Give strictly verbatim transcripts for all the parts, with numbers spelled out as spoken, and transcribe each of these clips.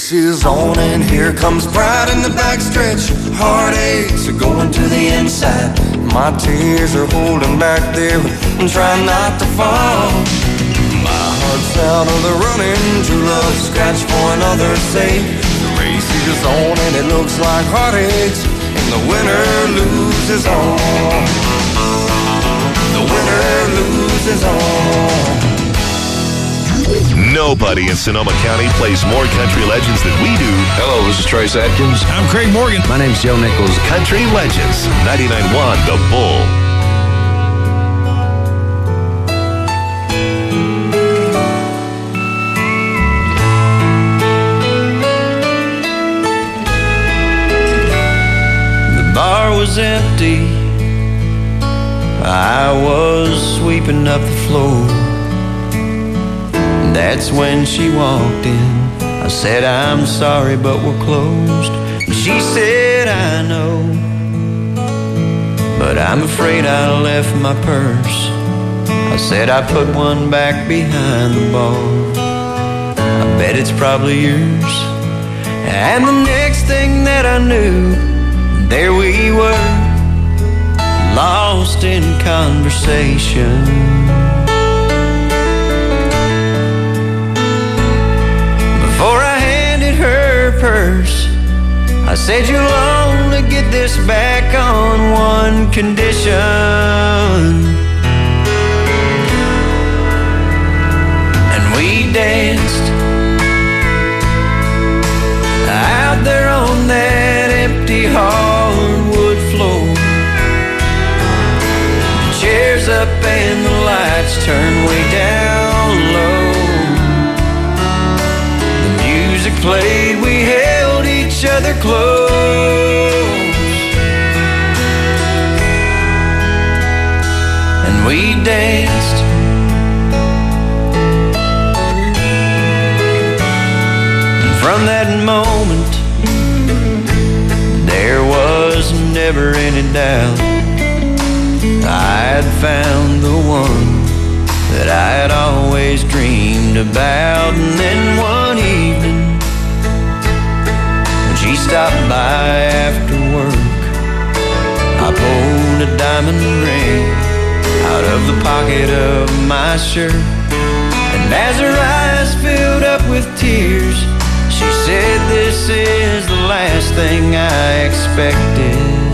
race is on and here comes pride in the backstretch. Heartaches are going to the inside. My tears are holding back there, I'm trying not to fall. My heart's out of the running, true love scratch for another's sake. The race is on and it looks like heartaches, and the winner loses all. The winner loses all. Nobody in Sonoma County plays more country legends than we do. Hello, this is Trace Atkins. I'm Craig Morgan. My name's Joe Nichols. Country Legends, ninety-nine point one The Bull. The bar was empty. I was sweeping up the floor. That's when she walked in. I said, I'm sorry, but we're closed. She said, I know, but I'm afraid I left my purse. I said, I put one back behind the bar. I bet it's probably yours. And the next thing that I knew, there we were, lost in conversation. Before I handed her purse, I said, you'll only get this back on one condition. And we danced out there on that empty hardwood floor. The chairs up and the lights turned way down low. Played, we held each other close, and we danced. And from that moment, there was never any doubt. I had found the one that I had always dreamed about. And then one evening, she stopped by after work. I pulled a diamond ring out of the pocket of my shirt, and as her eyes filled up with tears, she said, this is the last thing I expected.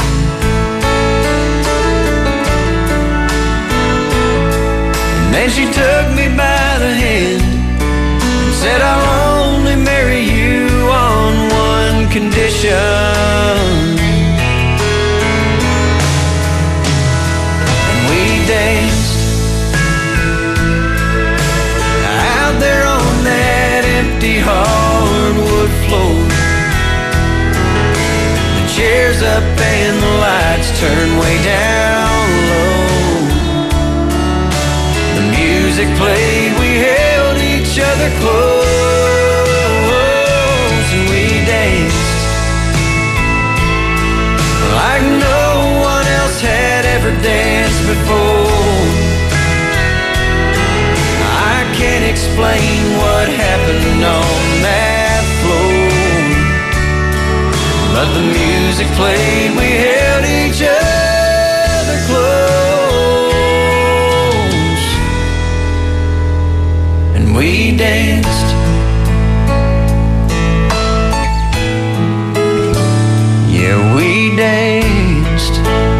And then she took me by the hand and said, I'll only marry you on one condition. And we danced out there on that empty hardwood floor. The chairs up and the lights turned way down low. The music played, we held each other close. Like no one else had ever danced before. I can't explain what happened on that floor, but the music played, we held each other close, and we danced. Yeah, we danced.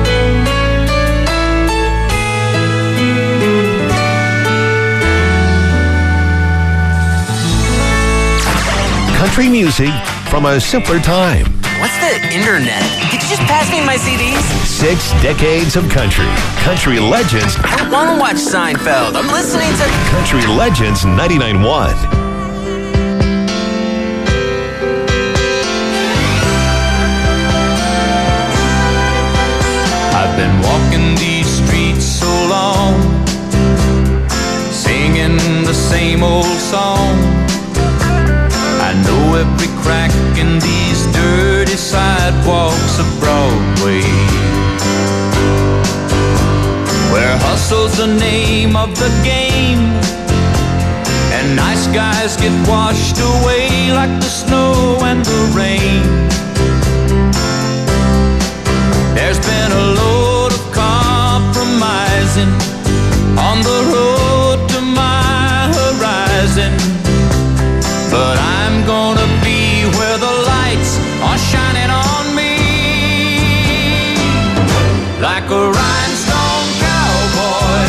Country music from a simpler time. What's the internet? Could you just pass me my C Ds? Six decades of country. Country Legends. I don't want to watch Seinfeld. I'm listening to Country Legends ninety-nine point one. I've been walking these streets so long, singing the same old song. I know every crack in these dirty sidewalks of Broadway, where hustle's the name of the game and nice skies get washed away like the snow and the rain. There's been a load of compromising on the road to my horizon, but I'm gonna be where the lights are shining on me, like a rhinestone cowboy,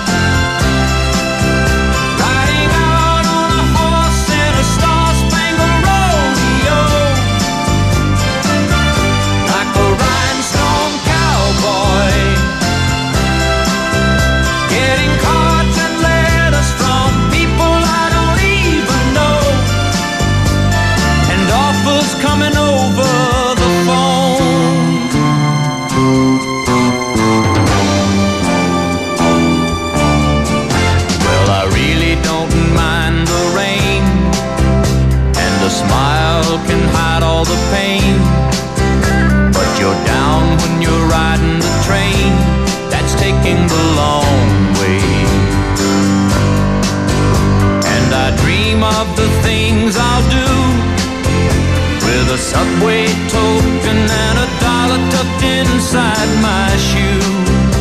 riding out on a horse in a star-spangled rodeo, like a rhinestone cowboy, getting cards and letters from people I don't even know, and offers coming over the phone. Well, I really don't mind the rain, and a smile can hide all the pain, but you're down when you're riding the train that's taking the long way. And I dream of the things I'll do with a Subway token and a dollar tucked inside my shoe.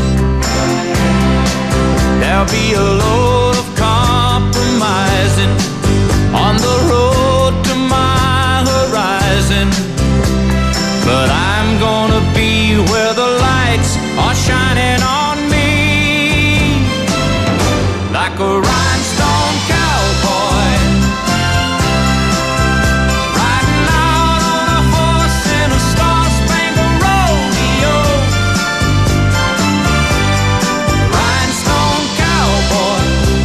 There'll be a load of compromising on the road to my horizon, but I'm gonna be where the lights are shining on me, like a rhinestone cowboy, riding out on a horse in a star-spangled rodeo, rhinestone cowboy,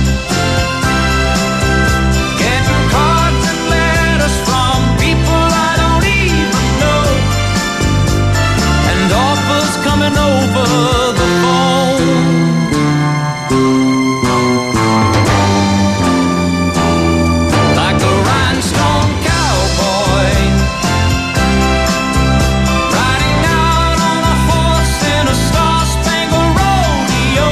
getting cards and letters from people I don't even know, and offers coming over the phone. Like a rhinestone cowboy, riding out on a horse in a star-spangled rodeo,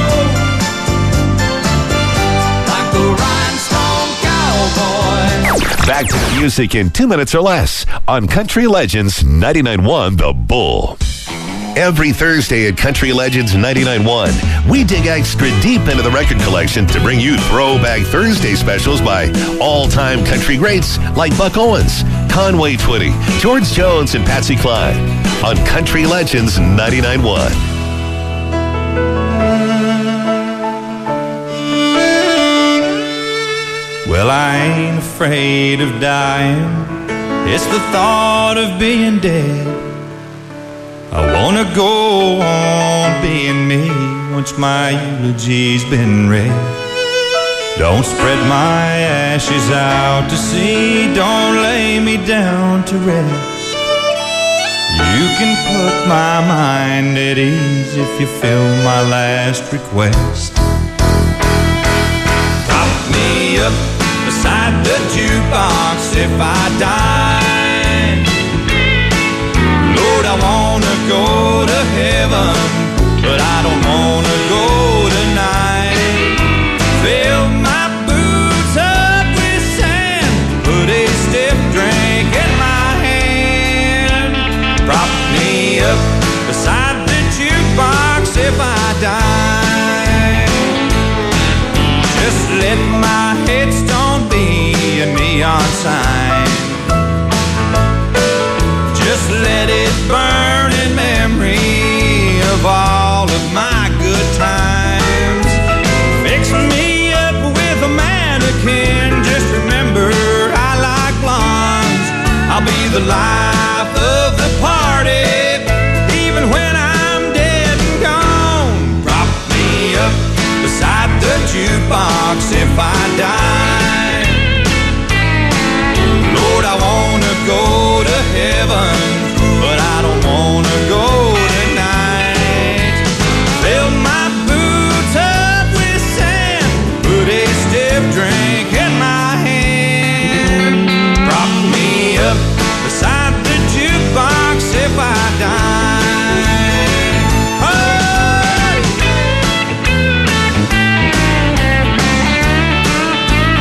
like a rhinestone cowboy. Back to the music in two minutes or less on Country Legends ninety-nine point one The Bull. Every Thursday at Country Legends ninety-nine point one, we dig extra deep into the record collection to bring you Throwback Thursday specials by all-time country greats like Buck Owens, Conway Twitty, George Jones, and Patsy Cline on Country Legends ninety-nine point one. Well, I ain't afraid of dying. It's the thought of being dead. I wanna go on being me once my eulogy's been read. Don't spread my ashes out to sea, don't lay me down to rest. You can put my mind at ease if you fill my last request. Prop me up beside the jukebox if I die. Lord, I wanna go to heaven, but I don't wanna go tonight. Fill my boots up with sand, put a stiff drink in my hand. Prop me up beside the jukebox if I die. Just let my headstone be a neon sign. Just let it burn in memory of all of my good times. Fix me up with a mannequin. Just remember I like blondes. I'll be the life of the party, even when I'm dead and gone. Prop me up beside the jukebox if I die. Lord, I wanna go to heaven, but I don't wanna go tonight. Fill my boots up with sand, put a stiff drink in my hand. Prop me up beside the jukebox if I die. Hey!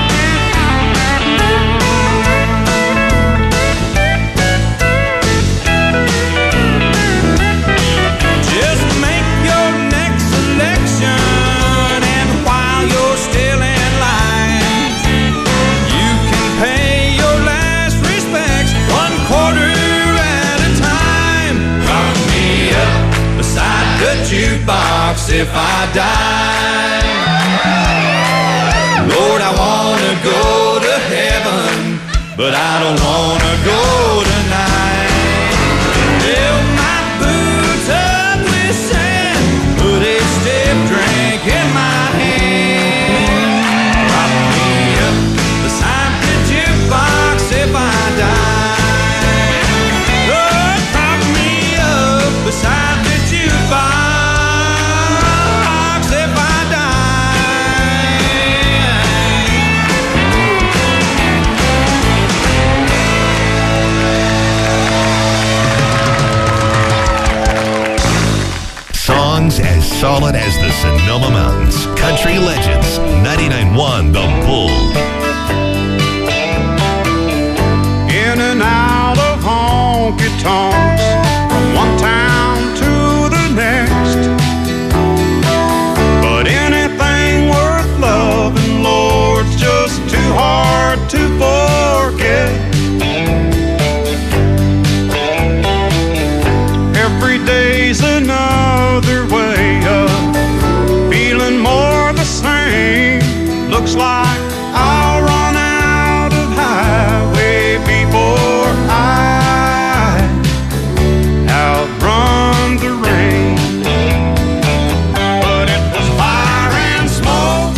if I die. Lord, I wanna go to heaven, but I don't wanna go tonight. Fill my boots up with sand, put a stiff drink in my hand. Prop me up beside the jukebox if I die. Lord, prop me up beside the jukebox if I Songs as solid as the Sonoma Mountains. Country Legends, ninety-nine point one The Bull. In and out of honky-tonks, from one town to the next. But anything worth loving, Lord's just too hard to forget. Every day's another way of feeling more the same. Looks like I'll run out of highway before I outrun the rain. But it was fire and smoke.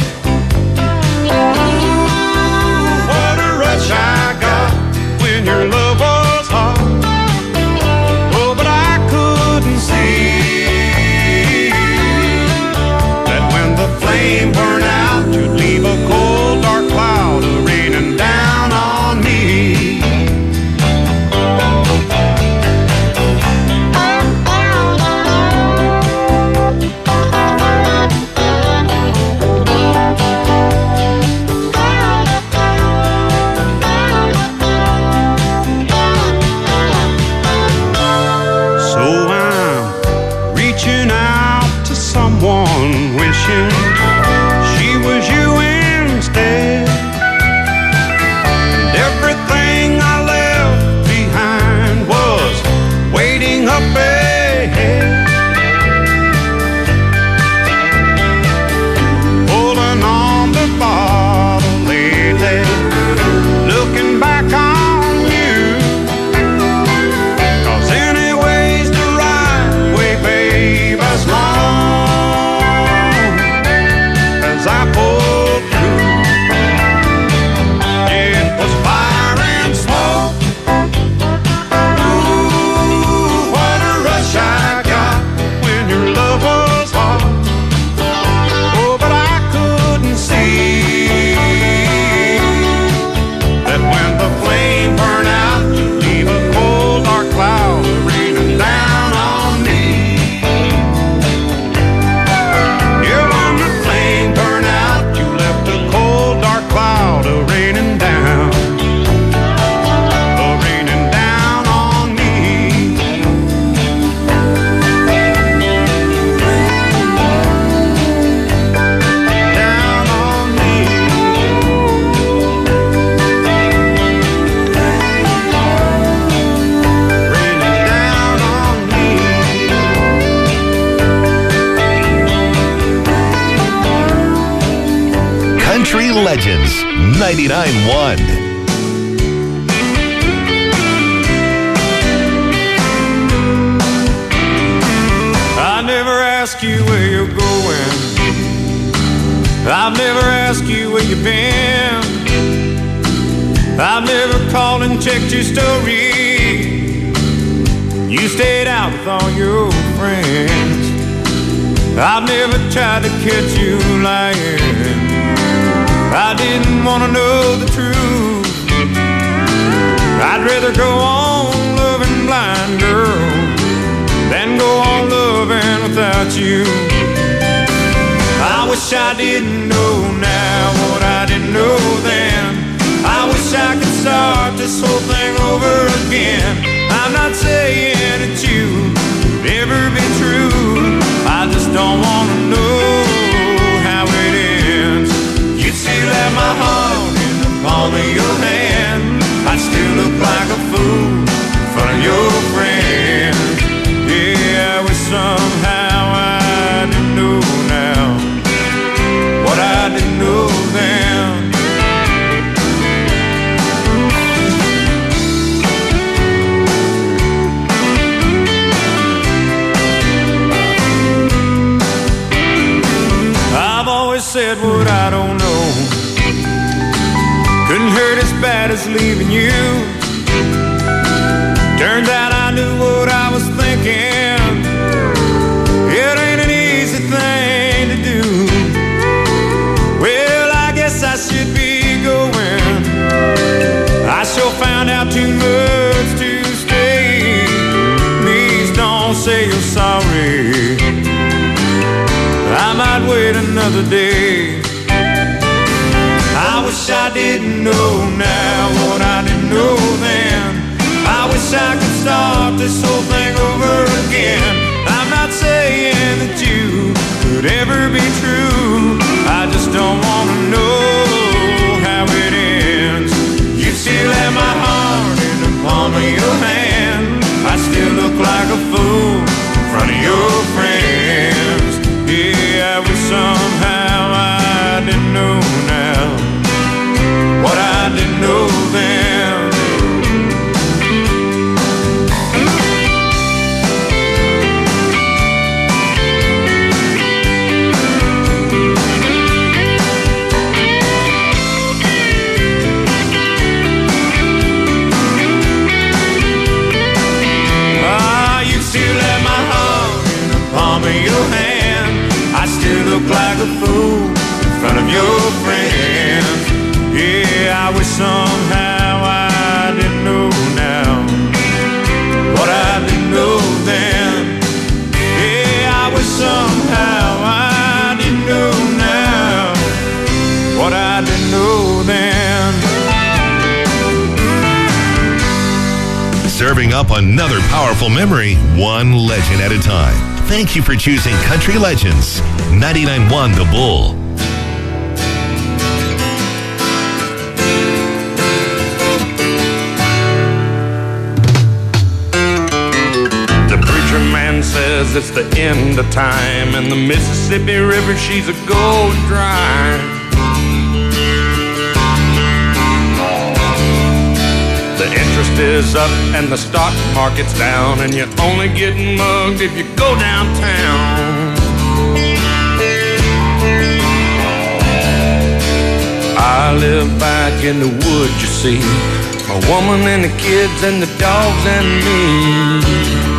Ooh, what a rush I got when your love was hot. Oh, but I couldn't see that when the flame burned out, you'd leave a cold, dark cloud raining down on me. So I'm reaching out to someone, wishing she was you instead. And everything I left behind was waiting up ahead. Pulling on the bottle lately, looking back on you. 'Cause anyway's the right way, babe, as long as I pull through. It was fire and smoke. Ooh, what a rush I got when your love was hot. Oh, but I couldn't see that when the flame burned out, you'd leave a cold, dark cloud raining down on me. Yeah, when the flame burned out, you left a cold, dark cloud raining down, raining down on me. Down on me. Raining down on me. Country Legends, ninety-nine point one. I never ask you where you're going. I've never asked you where you've been. I've never called and checked your story. You stayed out with all your friends. I've never tried to catch you lying. I didn't want to know the truth. I'd rather go on loving blind, girl, than go on loving without you. I wish I didn't know now what I didn't know then. I wish I could start this whole thing over again. I'm not saying that you would ever be true. I just don't want to know how it ends. You'd still have my heart in the palm of your hand. I'd still look like a fool in front of your friends. Yeah, I wish somehow I didn't know couldn't hurt as bad as leaving you. Turns out I knew what I was thinking. It ain't an easy thing to do. Well, I guess I should be going. I sure found out too much to stay. Please don't say you're sorry. I might wait another day. I wish I didn't know now what I didn't know then. I wish I could start this whole thing over again. I'm not saying that you could ever be true. I just don't want to know how it ends. You still have my heart in the palm of your hand. I still look like a fool in front of your friends. Yeah, I wish somehow I didn't know now what I didn't know then. Ah, you still have my heart in the palm of your hand. I still look like a fool in front of your friends. Yeah, I wish somehow I didn't know now what I didn't know then. Yeah, I wish somehow I didn't know now what I didn't know then. Serving up another powerful memory, one legend at a time. Thank you for choosing Country Legends, ninety-nine point one The Bull. Says it's the end of time, and the Mississippi River, she's a gold dry. The interest is up and the stock market's down, and you're only getting mugged if you go downtown. I live back in the woods, you see, a woman and the kids and the dogs and me.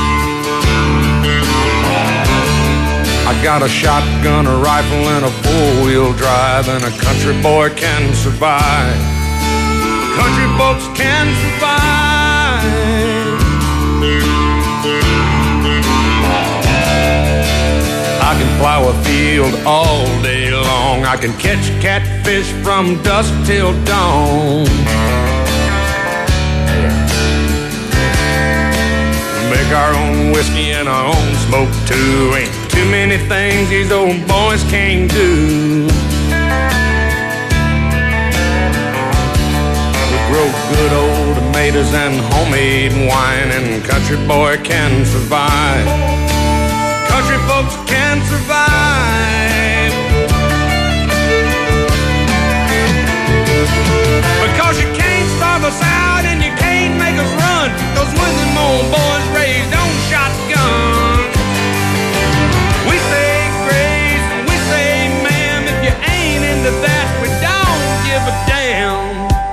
I got a shotgun, a rifle, and a four-wheel drive, and a country boy can survive. Country folks can survive. I can plow a field all day long. I can catch catfish from dusk till dawn. Make our own whiskey and our own smoke too. Ain't too many things these old boys can't do. We grow good old tomatoes and homemade wine, and country boy can survive. Country folks can survive. Because you can't starve us out and you can't make us run, 'cause when them old boys raised on shotgun, we say grace and we say ma'am. If you ain't into that, we don't give a damn.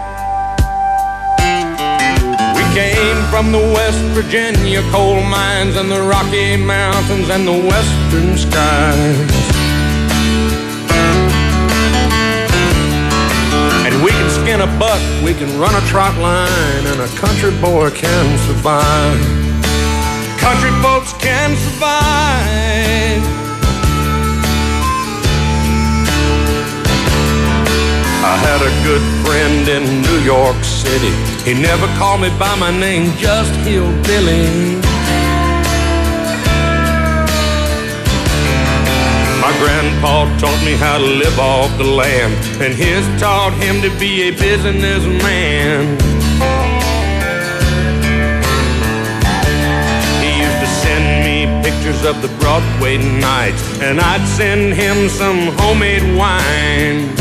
We came from the West Virginia coal mines and the Rocky Mountains and the western skies. And we can skin a buck, we can run a trot line, and a country boy can survive. Country folks can survive. I had a good friend in New York City. He never called me by my name, just Hillbilly. My grandpa taught me how to live off the land, and his taught him to be a businessman. He used to send me pictures of the Broadway nights, and I'd send him some homemade wine.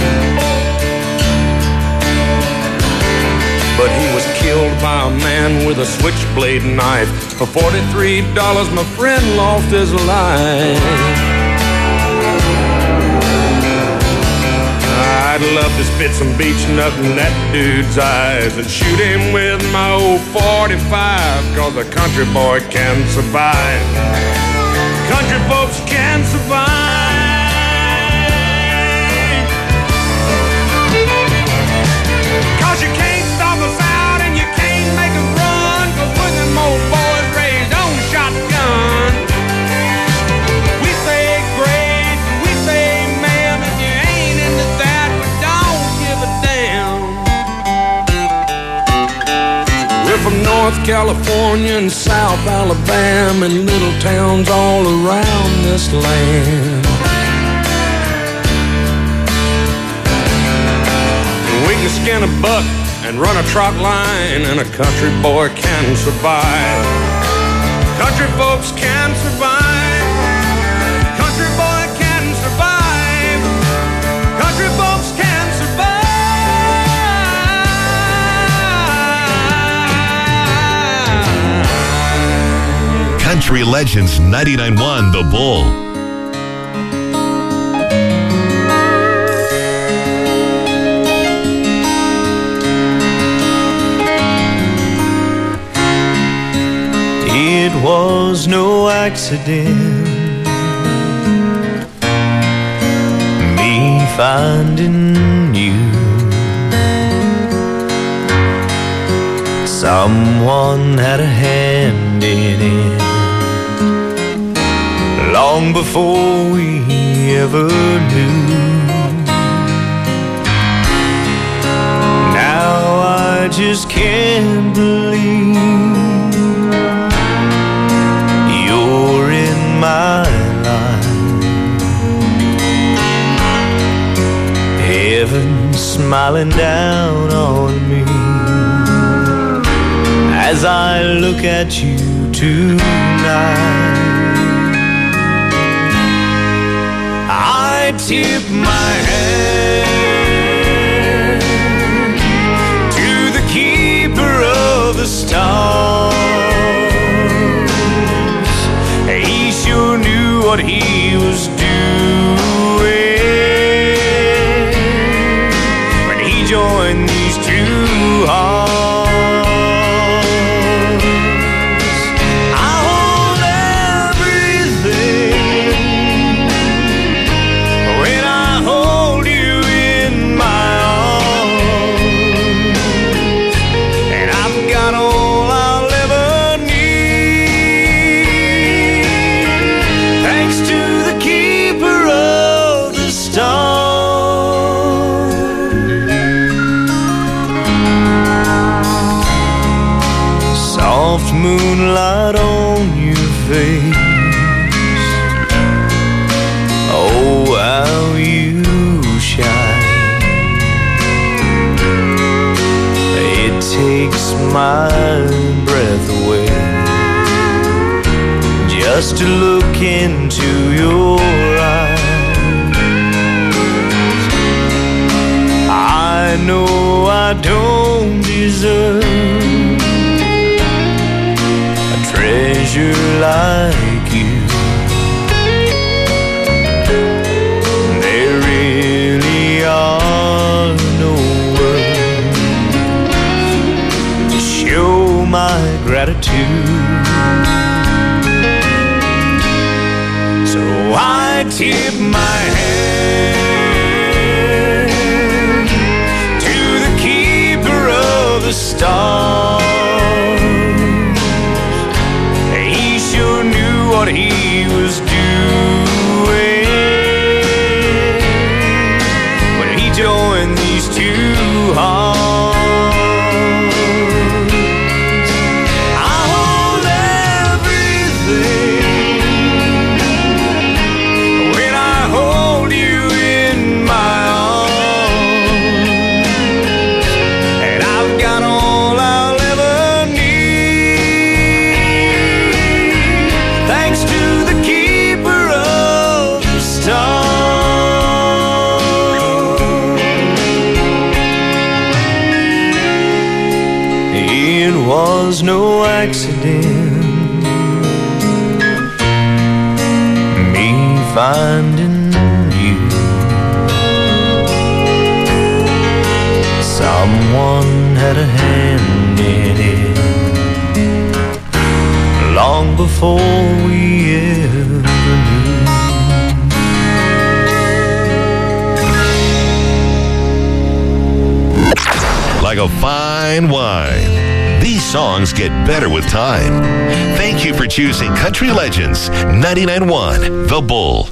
But he was killed by a man with a switchblade knife. For forty-three dollars, my friend lost his life. I'd I'd love to spit some beach nut in that dude's eyes and shoot him with my old forty-five, cause a country boy can survive. Country folks can survive. Cause you can't stop us out and you can't make us run, cause we're them old boys raised on shotgun. We say great, we say man, and you ain't into that, we don't give a damn. We're from North California and South Alabama and little towns all around this land. We can skin a buck and run a trot line, and a country boy can survive. Country folks can survive. Country boy can survive. Country folks can survive. Country Legends ninety-nine point one The Bull. It was no accident, me finding you. Someone had a hand in it long before we ever knew. Now I just can't believe you're in my life. Heaven smiling down on me as I look at you tonight. I tip my hand to the keeper of the stars. He sure knew what he was doing when he joined these two hearts. I hold everything when I hold you in my arms, and I've got all I'll ever need, thanks to the keeper of the stars. Soft moonlight on your face, oh how you shine. It takes my breath away just to look into your eyes. I know I don't deserve a treasure like you. There really are no words to show my gratitude. So I tip my hand to the keeper of the stars. He sure knew what he was doing when he joined these two hearts. I hold everything when I hold you in my arms, and I've got all I'll ever need, thanks to the keeper of the stars. It was no accident, me finding you. Someone had a hand in it long before we ever knew. Like a fine wine, these songs get better with time. Thank you for choosing Country Legends ninety-nine point one The Bull.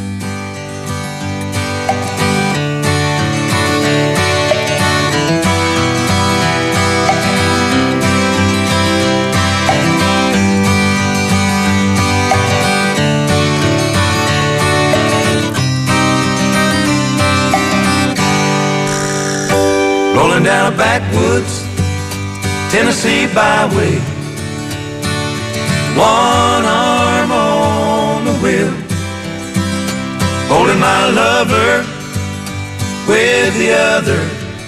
Rolling down a backwoods Tennessee byway, one arm on the wheel, holding my lover with the other,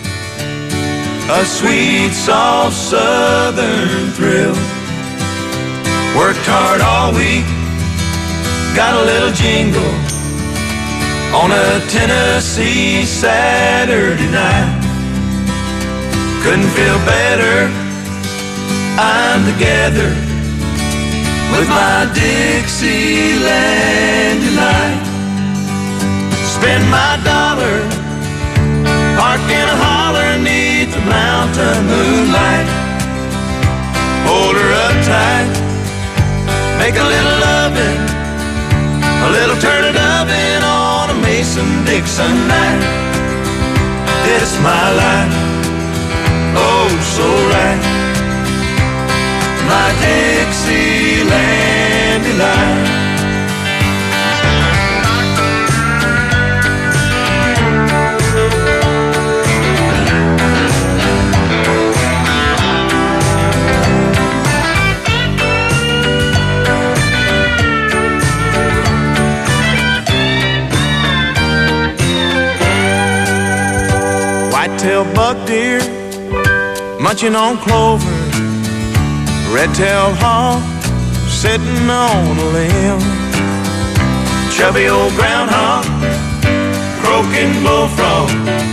a sweet, soft southern thrill. Worked hard all week, got a little jingle on a Tennessee Saturday night. Couldn't feel better, I'm together with my Dixieland delight. Spend my dollar, park in a holler neath the mountain moonlight. Hold her up tight, make a little loving, a little turn it oven on a Mason-Dixon night. This my life, oh so right, my Dixieland delight. White-tailed buck deer munching on clover, red-tailed hawk sitting on a limb, chubby old groundhog, croaking bullfrog,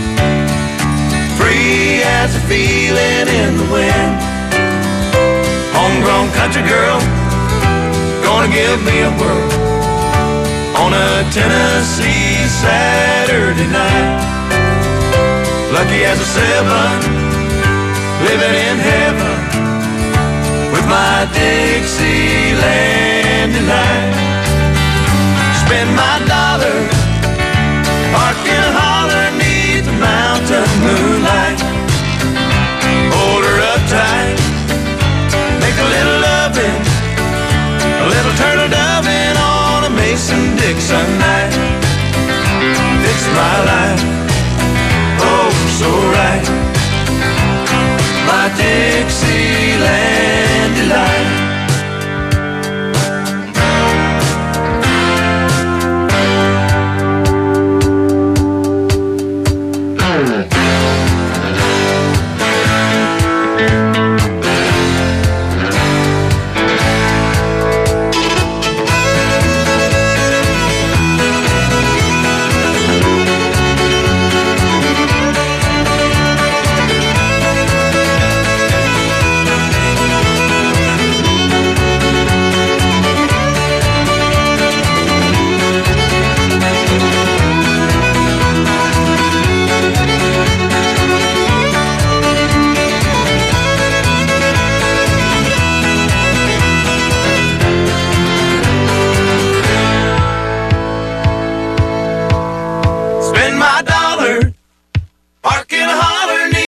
free as a feeling in the wind. Homegrown country girl, gonna give me a whirl on a Tennessee Saturday night. Lucky as a seven, living in heaven with my Dixieland delight. Spend my dollar, park in a holler neath the mountain moonlight. Hold her up tight, make a little loving, a little turtle doving on a Mason-Dixon night. It's my life, oh so right, my Dixie